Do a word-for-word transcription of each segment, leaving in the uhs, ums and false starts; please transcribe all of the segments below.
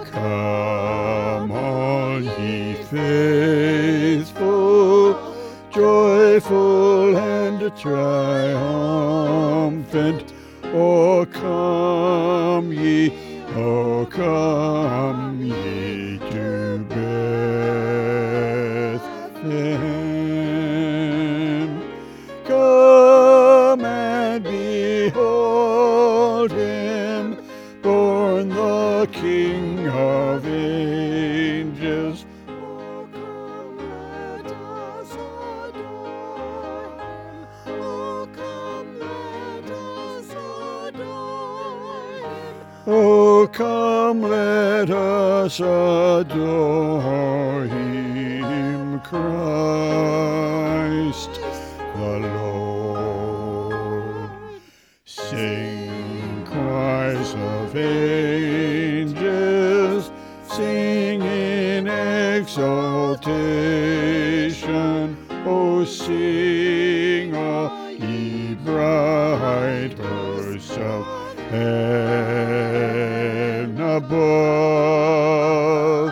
Come, all ye faithful, joyful and triumphant. O come ye, O come ye to Bethlehem. Come and behold him, born the King of angels. Oh, come, let us adore him. Oh, come, let us adore him. Oh, come, let us adore him, Christ the Lord. Sing, choirs of angels, sing in exaltation. Oh, sing, all ye bright hosts of heaven above.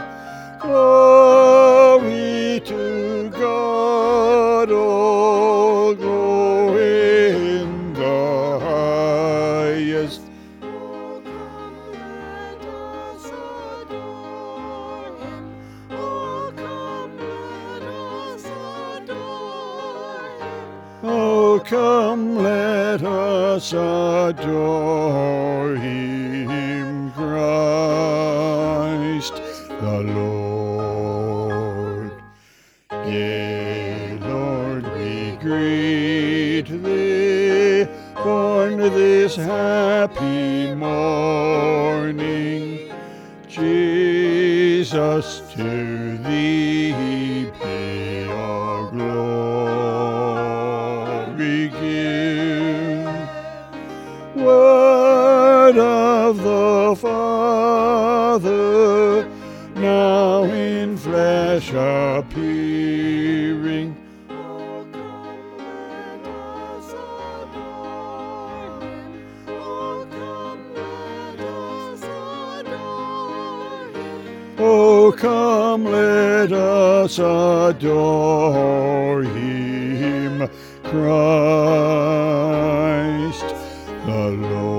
Glory to God, all glory in the highest. Oh, come, let us adore him. Oh, come, let us adore him. Oh, come, let us adore him, Christ the Lord. Yea, Lord, we greet thee, born this happy morning. Jesus, to thee be all glory give. Word of the Father, now in flesh appearing. Oh, come, let us adore him. Oh, come, let us adore him. Oh, come, let us adore him, Christ the Lord.